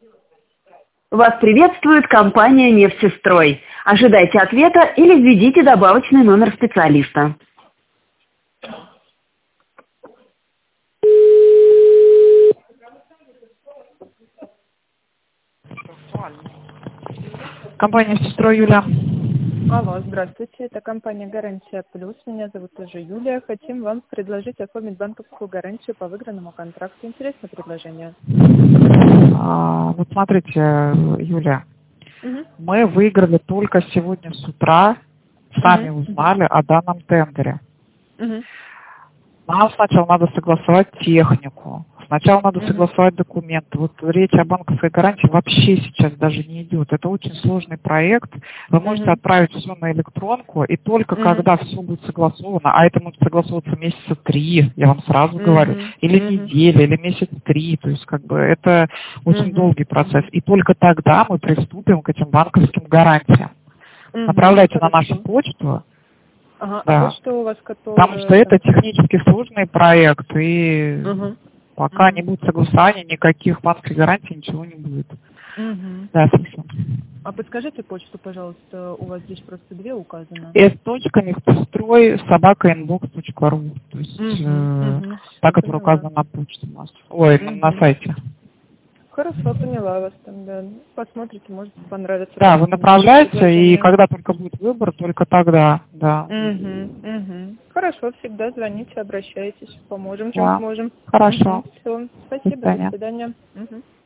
Вас приветствует компания «Нефтестрой». Ожидайте ответа или введите добавочный номер специалиста. Компания «Нефтестрой», Юля. Алло, здравствуйте, это компания «Гарантия Плюс». Меня зовут тоже Юлия. Хотим вам предложить оформить банковскую гарантию по выигранному контракту. Интересное предложение. Вот смотрите, Юля, Угу. мы выиграли только сегодня с утра, сами узнали о данном тендере. Угу. Нам сначала надо согласовать технику, сначала надо согласовать документы. Вот речь о банковской гарантии вообще сейчас даже не идет. Это очень сложный проект. Вы можете отправить все на электронку, и только когда все будет согласовано, а это может согласовываться месяца 3, я вам сразу говорю, или неделя, или месяц 3, то есть как бы это очень долгий процесс. И только тогда мы приступим к этим банковским гарантиям. Направляйте на нашу почту. Ага, Да. а почта у вас, которая... Потому что это технически сложный проект, и пока не будет согласования, никаких банковских гарантий, ничего не будет. Да, слушаю. А подскажите почту, пожалуйста, у вас здесь просто 2 указано. s.нефтестрой@inbox.ru, то есть та, которая указана на почте у нас. Ой, на сайте. Хорошо, поняла вас там, да. Посмотрите, может понравится. Да, вы направляете, и когда только будет выбор, только тогда, да. Хорошо, всегда звоните, обращайтесь, поможем, чем Да. сможем. Хорошо. Все, До спасибо, свидания. до свидания.